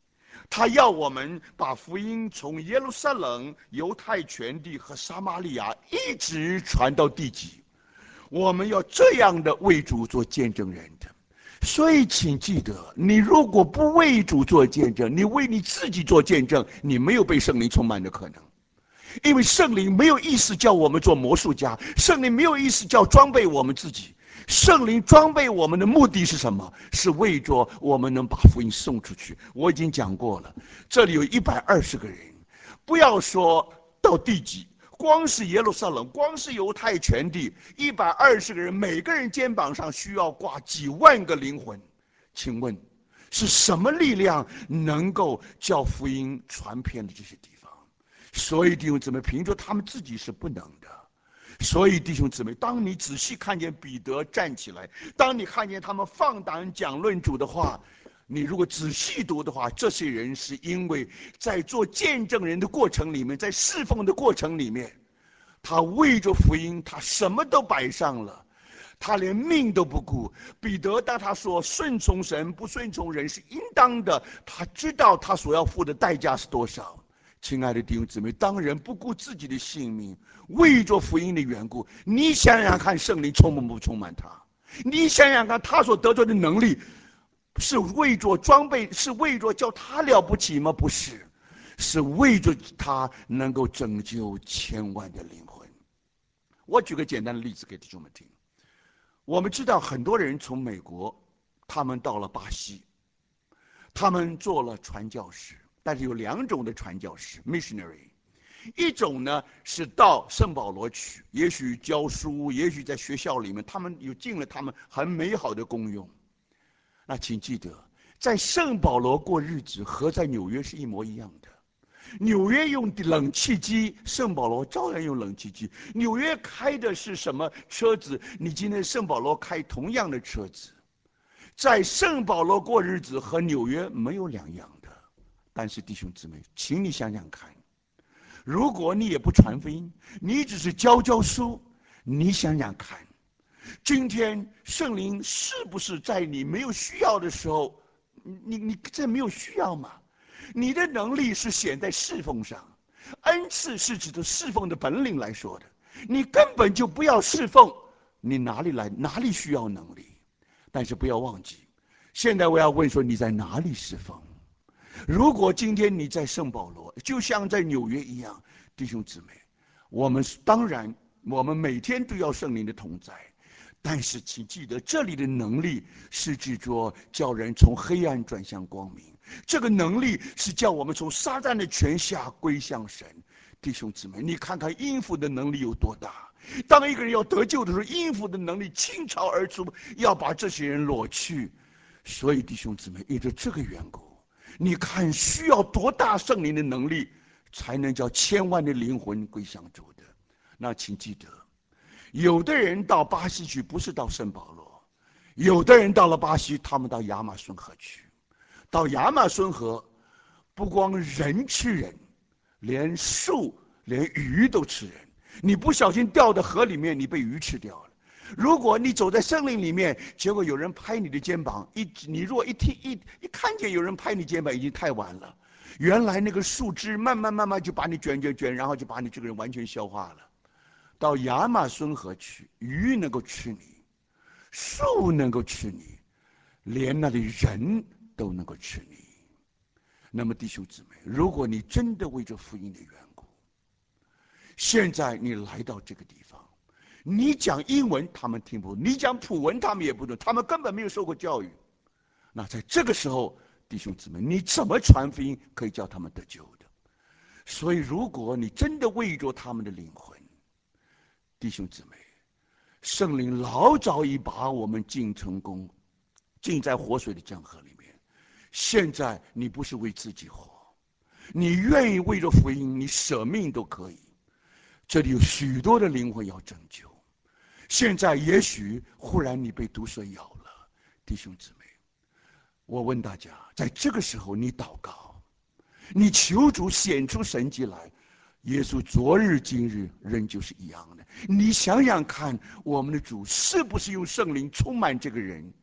他要我们把福音从耶路撒冷、犹太全地和撒玛利亚一直传到地极。我们要这样的为主做见证人的。所以请记得，你如果不为主做见证，你为你自己做见证，你没有被圣灵充满的可能。因为圣灵没有意思叫我们做魔术家，圣灵没有意思叫装备我们自己。圣灵装备我们的目的是什么？是为着我们能把福音送出去。我已经讲过了，这里有一百二十个人，不要说到地极，光是耶路撒冷，光是犹太全地，一百二十个人，每个人肩膀上需要挂几万个灵魂。请问，是什么力量能够叫福音传遍的这些地方？所以弟兄姊妹，凭着他们自己是不能的。所以弟兄姊妹，当你仔细看见彼得站起来，当你看见他们放胆讲论主的话，你如果仔细读的话，这些人是因为在做见证人的过程里面，在侍奉的过程里面，他为着福音，他什么都摆上了，他连命都不顾。彼得当他说顺从神不顺从人是应当的，他知道他所要付的代价是多少。亲爱的弟兄姊妹，当人不顾自己的性命，为着福音的缘故，你想想看，圣灵充满不充满他？你想想看，他所得着的能力，是为着装备，是为着叫他了不起吗？不是，是为着他能够拯救千万的灵魂。我举个简单的例子给弟兄们听。我们知道很多人从美国，他们到了巴西，他们做了传教士。但是有两种的传教士 missionary， 一种呢是到圣保罗去，也许教书，也许在学校里面，他们有尽了他们很美好的功用。那请记得，在圣保罗过日子和在纽约是一模一样的。纽约用冷气机，圣保罗照样用冷气机。纽约开的是什么车子？你今天圣保罗开同样的车子。在圣保罗过日子和纽约没有两样。但是弟兄姊妹，请你想想看，如果你也不传福音，你只是教教书，你想想看，今天圣灵是不是在你没有需要的时候，你你这没有需要吗？你的能力是显在侍奉上，恩赐是指的侍奉的本领来说的，你根本就不要侍奉，你哪里来哪里需要能力？但是不要忘记，现在我要问说，你在哪里侍奉？如果今天你在圣保罗，就像在纽约一样，弟兄姊妹，我们当然我们每天都要圣灵的同在，但是请记得，这里的能力是指着叫人从黑暗转向光明，这个能力是叫我们从撒旦的权下归向神。弟兄姊妹，你看看应付的能力有多大。当一个人要得救的时候，应付的能力倾巢而出，要把这些人裸去。所以弟兄姊妹，因着这个缘故，你看需要多大圣灵的能力，才能叫千万的灵魂归向主的？那请记得，有的人到巴西去不是到圣保罗，有的人到了巴西，他们到亚马逊河去。到亚马逊河，不光人吃人，连树连鱼都吃人。你不小心掉到河里面，你被鱼吃掉了。如果你走在森林里面，结果有人拍你的肩膀，一你若一听一一看见有人拍你肩膀，已经太晚了。原来那个树枝慢慢慢慢就把你卷卷卷，然后就把你这个人完全消化了。到亚马孙河去，鱼能够吃你，树能够吃你，连那里人都能够吃你。那么弟兄姊妹，如果你真的为这福音的缘故，现在你来到这个地方，你讲英文他们听不懂，你讲普文他们也不懂，他们根本没有受过教育。那在这个时候，弟兄姊妹，你怎么传福音可以叫他们得救的？所以如果你真的为着他们的灵魂，弟兄姊妹，圣灵老早已把我们浸成功，浸在活水的江河里面。现在你不是为自己活，你愿意为着福音，你舍命都可以。这里有许多的灵魂要拯救。现在也许忽然你被毒蛇咬了，弟兄姊妹，我问大家，在这个时候你祷告，你求主显出神迹来。耶稣昨日今日仍旧是一样的。你想想看，我们的主是不是用圣灵充满这个人，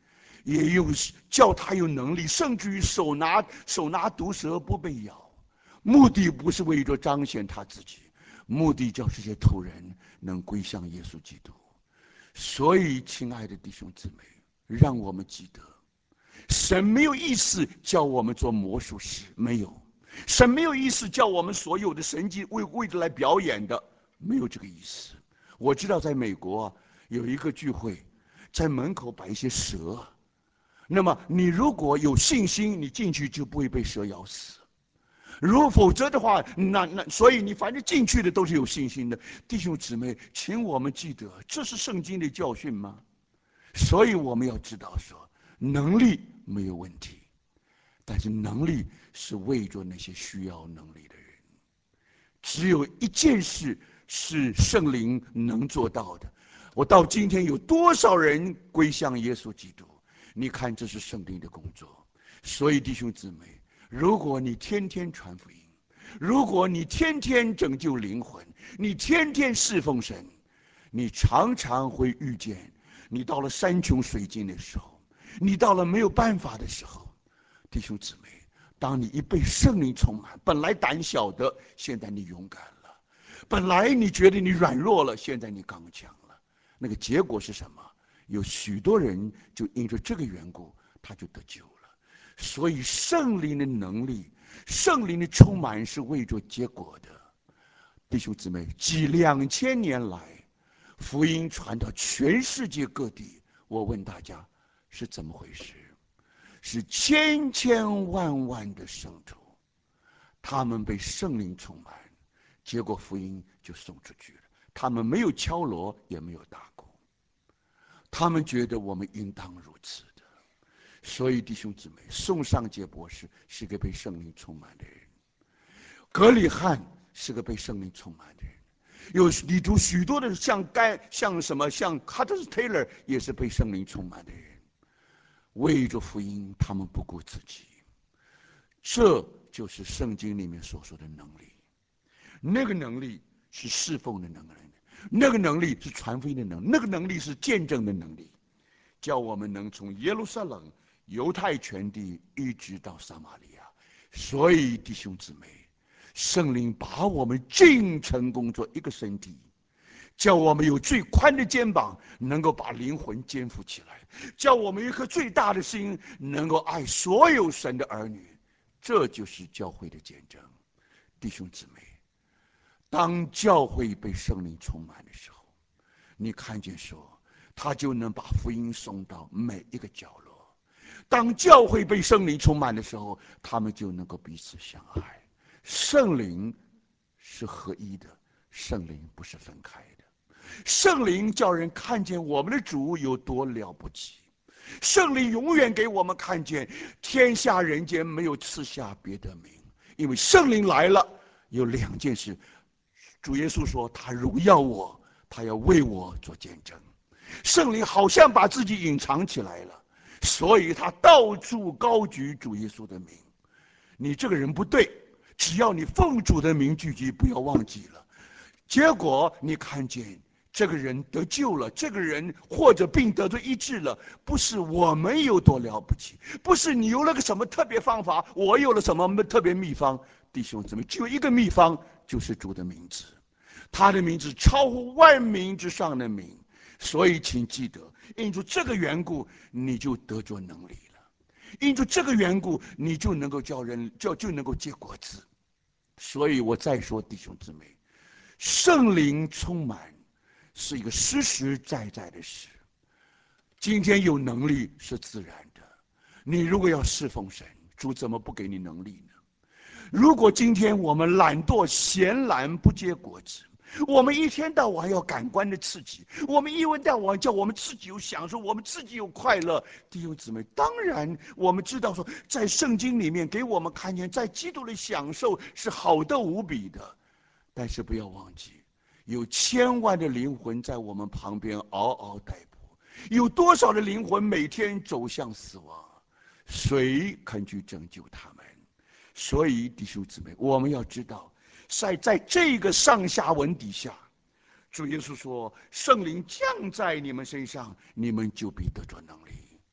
也有叫他有能力，甚至于手拿手拿毒蛇不被咬。目的不是为着彰显他自己，目的叫这些头人能归向耶稣基督。所以，亲爱的弟兄姊妹，让我们记得，神没有意思叫我们做魔术师，没有；神没有意思叫我们所有的神迹为为着来表演的，没有这个意思。我知道在美国啊，有一个聚会，在门口摆一些蛇，那么你如果有信心，你进去就不会被蛇咬死。如否则的话，那那所以你反正进去的都是有信心的。弟兄姊妹，请我们记得，这是圣经的教训吗？所以我们要知道说，能力没有问题，但是能力是为着那些需要能力的人。只有一件事是圣灵能做到的。我到今天有多少人归向耶稣基督？你看，这是圣灵的工作。所以弟兄姊妹，如果你天天传福音，如果你天天拯救灵魂，你天天侍奉神，你常常会遇见，你到了山穷水尽的时候，你到了没有办法的时候，弟兄姊妹，当你一被圣灵充满，本来胆小的，现在你勇敢了；本来你觉得你软弱了，现在你刚强了。那个结果是什么？有许多人就因着这个缘故，他就得救了。所以圣灵的能力，圣灵的充满是为着结果的。弟兄姊妹，几两千年来，福音传到全世界各地，我问大家是怎么回事？是千千万万的圣徒，他们被圣灵充满，结果福音就送出去了。他们没有敲锣，也没有打鼓，他们觉得我们应当如此的。所以弟兄姊妹，宋尚杰博士是个被圣灵充满的人，格里汉是个被圣灵充满的人，有里头许多的像该像什么像哈特斯 Taylor 也是被圣灵充满的人。为着福音，他们不顾自己，这就是圣经里面所说的能力。那个能力是侍奉的能力，那个能力是传福音的能力，那个能力是见证的能力，叫我们能从耶路撒冷、犹太全地一直到撒玛利亚。所以弟兄姊妹，圣灵把我们尽成功做一个身体，叫我们有最宽的肩膀，能够把灵魂肩负起来；叫我们有一颗最大的心，能够爱所有神的儿女。这就是教会的见证。弟兄姊妹，当教会被圣灵充满的时候，你看见说，他就能把福音送到每一个角落。当教会被圣灵充满的时候，他们就能够彼此相爱。圣灵是合一的，圣灵不是分开的。圣灵叫人看见我们的主有多了不起，圣灵永远给我们看见天下人间没有赐下别的名，因为圣灵来了，有两件事。主耶稣说他荣耀我，他要为我做见证。圣灵好像把自己隐藏起来了，所以他到处高举主耶稣的名。你这个人不对，只要你奉主的名聚集，不要忘记了。结果你看见这个人得救了，这个人或者病得到医治了，不是我们有多了不起，不是你有了个什么特别方法，我有了什么特别秘方。弟兄姊妹，只有一个秘方，就是主的名字，他的名字超乎万名之上的名。所以请记得，因着这个缘故，你就得着能力了；因着这个缘故，你就能够叫人叫就能够结果子。所以我再说，弟兄姊妹，圣灵充满是一个实实在在的事。今天有能力是自然的，你如果要侍奉神，主怎么不给你能力呢？如果今天我们懒惰闲懒不结果子，我们一天到晚要感官的刺激，我们一天到晚叫我们自己有享受，我们自己有快乐。弟兄姊妹，当然我们知道说，在圣经里面给我们看见，在基督的享受是好的无比的，但是不要忘记，有千万的灵魂在我们旁边嗷嗷待哺，有多少的灵魂每天走向死亡，谁肯去拯救他们？所以弟兄姊妹，我们要知道，在在这个上下文底下，主耶稣说，圣灵降在你们身上，你们就必得着能力。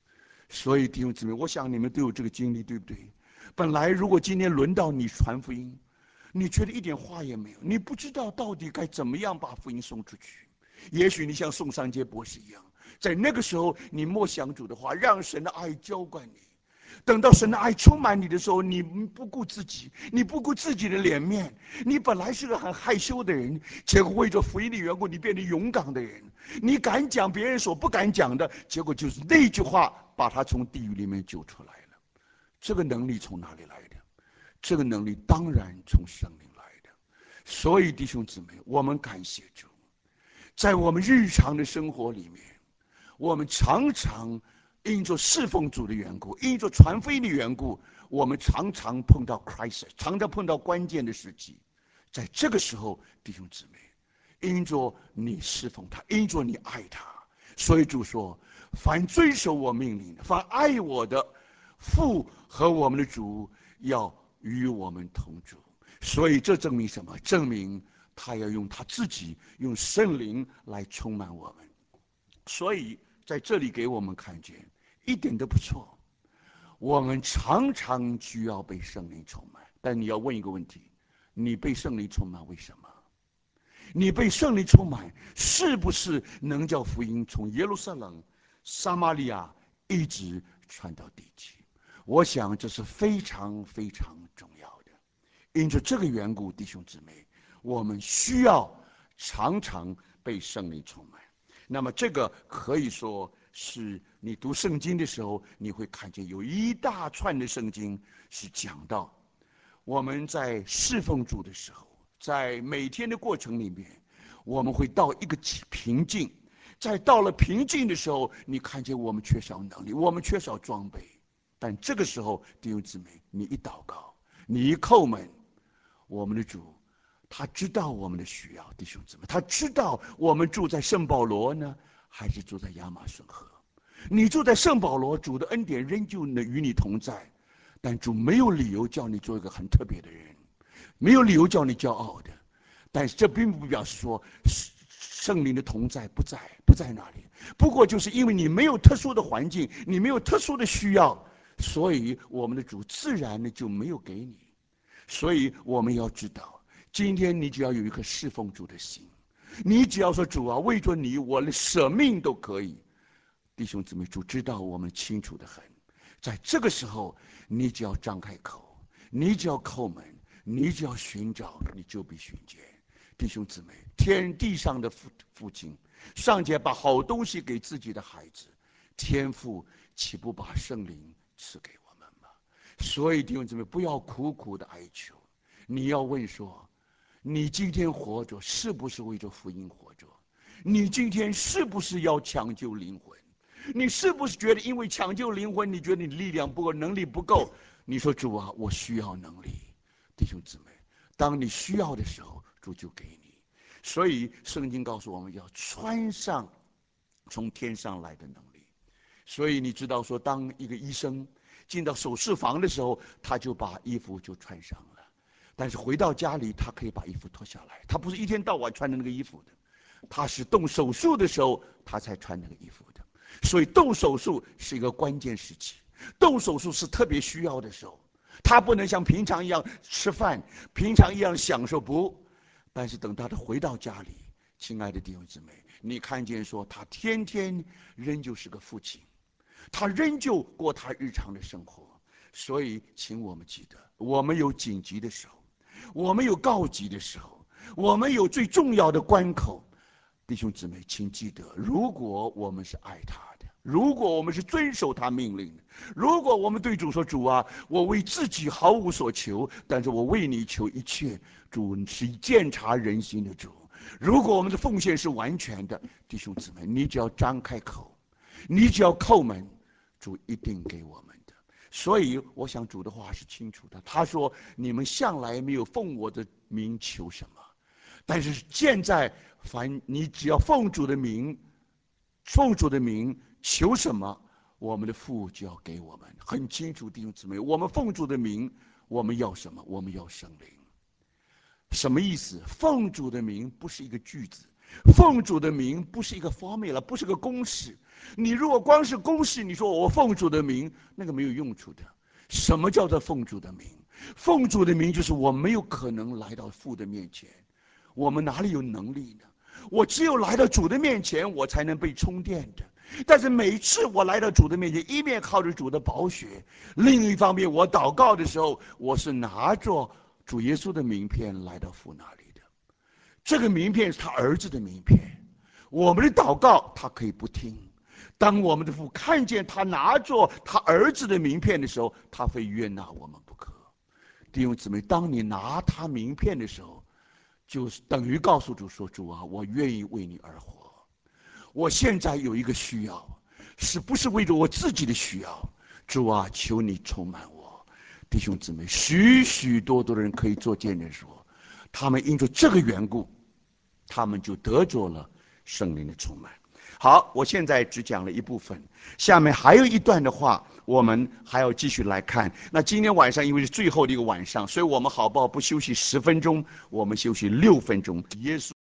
所以弟兄姊妹，我想你们都有这个经历，对不对？本来如果今天轮到你传福音，你觉得一点话也没有，你不知道到底该怎么样把福音送出去。也许你像宋三杰博士一样，在那个时候你默想主的话，让神的爱浇灌你。等到神的爱充满你的时候，你不顾自己，你不顾自己的脸面，你本来是个很害羞的人，结果为着福音的缘故，你变得勇敢的人，你敢讲别人所不敢讲的，结果就是那句话把他从地狱里面救出来了。这个能力从哪里来的？这个能力当然从圣灵来的。所以弟兄姊妹，我们感谢主，在我们日常的生活里面，我们常常因着侍奉主的缘故，因着传福音的缘故，我们常常碰到 crisis， 常常碰到关键的时期。在这个时候，弟兄姊妹，因着你侍奉他，因着你爱他，所以主说：凡遵守我命令的，凡爱我的，父和我们的主要与我们同住。所以这证明什么？证明他要用他自己，用圣灵来充满我们。所以在这里给我们看见一点都不错，我们常常需要被圣灵充满。但你要问一个问题：你被圣灵充满为什么？你被圣灵充满，是不是能叫福音从耶路撒冷、撒玛利亚一直传到地极？我想这是非常非常重要的。因着这个缘故，弟兄姊妹，我们需要常常被圣灵充满。那么这个可以说是你读圣经的时候，你会看见有一大串的圣经是讲到我们在侍奉主的时候，在每天的过程里面，我们会到一个瓶颈，在到了瓶颈的时候，你看见我们缺少能力，我们缺少装备。但这个时候，弟兄姊妹，你一祷告，你一叩门，我们的主他知道我们的需要，弟兄姊妹，他知道我们住在圣保罗呢，还是住在亚马逊河。你住在圣保罗，主的恩典仍旧能与你同在，但主没有理由叫你做一个很特别的人，没有理由叫你骄傲的。但是这并不表示说圣灵的同在不在不在那里，不过就是因为你没有特殊的环境，你没有特殊的需要，所以我们的主自然的就没有给你。所以我们要知道，今天你只要有一颗侍奉主的心，你只要说主啊，为着你我的舍命都可以。弟兄姊妹，主知道我们清楚的很，在这个时候，你只要张开口，你只要叩门，你只要寻找，你就必寻见。弟兄姊妹，天地上的父父亲尚且把好东西给自己的孩子，天父岂不把圣灵赐给我们吗？所以弟兄姊妹，不要苦苦的哀求，你要问说，你今天活着是不是为着福音活着？你今天是不是要抢救灵魂？你是不是觉得因为抢救灵魂，你觉得你力量不够，能力不够？你说主啊，我需要能力。弟兄姊妹，当你需要的时候，主就给你。所以圣经告诉我们要穿上从天上来的能力。所以你知道说，当一个医生进到手术房的时候，他就把衣服就穿上了，但是回到家里，他可以把衣服脱下来。他不是一天到晚穿的那个衣服的，他是动手术的时候他才穿那个衣服的。所以动手术是一个关键时期，动手术是特别需要的时候，他不能像平常一样吃饭，平常一样享受不。但是等他回到家里，亲爱的弟兄姊妹，你看见说他天天仍旧是个父亲，他仍旧过他日常的生活。所以请我们记得，我们有紧急的时候，我们有告急的时候，我们有最重要的关口。弟兄姊妹，请记得，如果我们是爱他的，如果我们是遵守他命令的，如果我们对主说，主啊，我为自己毫无所求，但是我为你求一切。主是鉴察人心的主。如果我们的奉献是完全的，弟兄姊妹，你只要张开口，你只要叩门，主一定给我们的。所以我想主的话是清楚的，他说，你们向来没有奉我的名求什么，但是现在凡你只要奉主的名，奉主的名求什么，我们的父就要给我们。很清楚，弟兄姊妹，我们奉主的名，我们要什么？我们要圣灵。什么意思？奉主的名不是一个句子， 奉主的名不是一个 formula， 不是个公式。你如果光是公式，你说我奉主的名，那个没有用处的。什么叫做奉主的名？奉主的名就是我没有可能来到父的面前，我们哪里有能力呢？我只有来到主的面前，我才能被充电的。但是每次我来到主的面前，一面靠着主的宝血，另一方面我祷告的时候，我是拿着主耶稣的名片来到父那里的。这个名片是他儿子的名片，我们的祷告他可以不听。当我们的父看见他拿着他儿子的名片的时候，他会悦纳我们不可。弟兄姊妹，当你拿他名片的时候，就是等于告诉主说：主啊，我愿意为你而活。我现在有一个需要，是不是为着我自己的需要？主啊，求你充满我。弟兄姊妹，许许多多的人可以做见证说，他们因着这个缘故，他们就得着了圣灵的充满。好，我现在只讲了一部分，下面还有一段的话，我们还要继续来看。那今天晚上因为是最后的一个晚上，所以我们好不好不休息十分钟，我们休息六分钟。耶稣